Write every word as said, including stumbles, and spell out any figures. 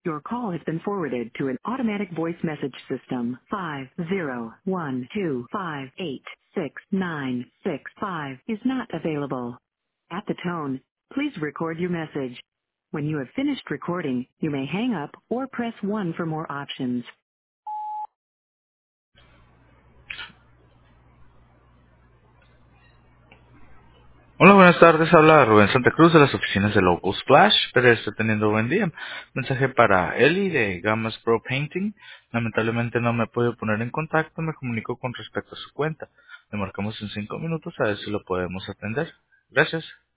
Your call has been forwarded to an automatic voice message system. Five zero one two five eight six nine six five is not available. At the tone, please record your message. When you have finished recording, you may hang up or press one for more options. Hola, buenas tardes. Habla Rubén Santa Cruz de las oficinas de Locals Flash. Espero esté teniendo buen día. Mensaje para Eli de Gamas Pro Painting. Lamentablemente no me puedo poner en contacto. Me comunico con respecto a su cuenta. Le marcamos en cinco minutos a ver si lo podemos atender. Gracias.